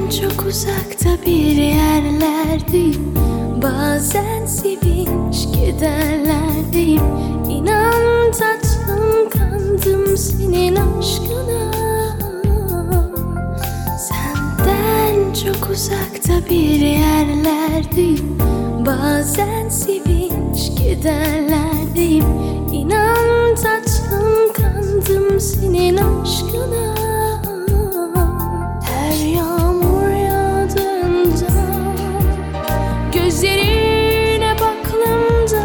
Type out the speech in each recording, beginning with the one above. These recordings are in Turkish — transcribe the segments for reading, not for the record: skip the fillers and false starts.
çok uzakta bir yerlerdeyim. Bazen sevinç kederlerdeyim. İnan tatlım, kandım senin aşkına. Senden çok uzakta bir yerlerdeyim. Bazen sevinç kederlerdeyim. İnan tatlım, kandım senin aşkına. Her yağmur yağdığında, gözlerine baktığımda,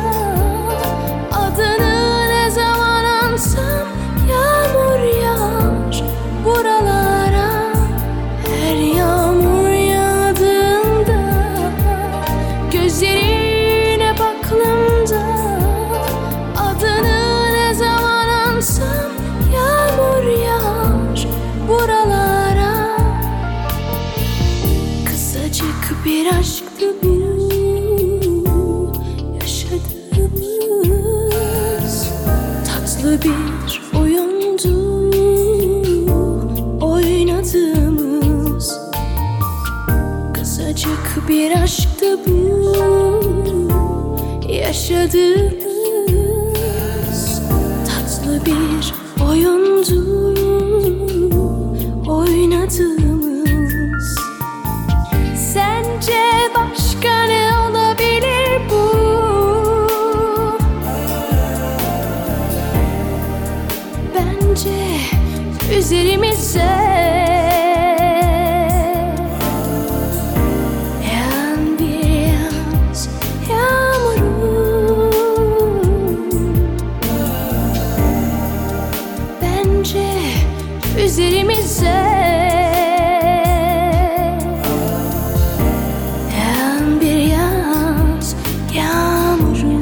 adını ne zaman ansam yağmur yağar buralara. Her yağmur yağdığında, gözlerine baktığımda, adını ne zaman ansam yağmur yağar buralara. Kısacık bir aşktı bu yaşadığımız. Tatlı bir oyundu oynadığımız. Kısacık bir aşktı bu yaşadığımız. Tatlı bir oyundu oynadığımız. Sence başka ne olabilir bu? Bence üzerimize yağan bir yaz yağmuru. Bence üzerimize yağan bir yaz yağmuru.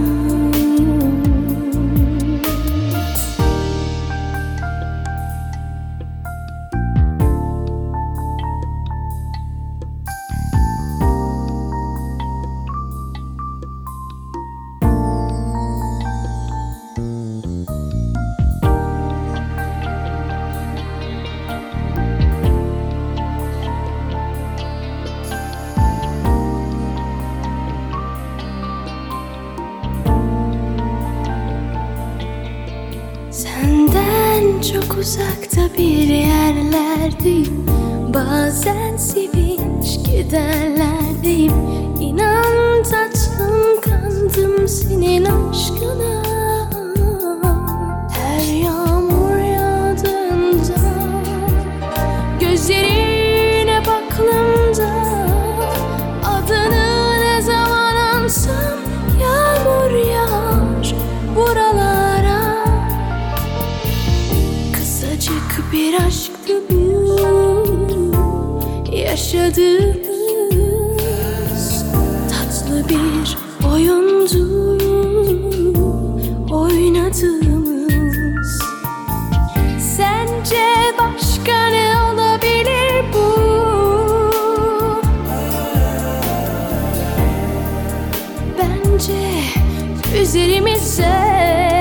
Senden çok uzakta bir yerlerdeyim. Bazen sevinç kederlerdeyim. İnan tatlım, kandım senin aşkına. Her yağmur yağdığında, gözlerine baktığımda, adını ne zaman ansam yağmur yağar buralara. Kısacık bir aşktı bu yaşadığımız. Tatlı bir oyundu oynadığımız. Sence başka ne olabilir bu? Bence üzerimize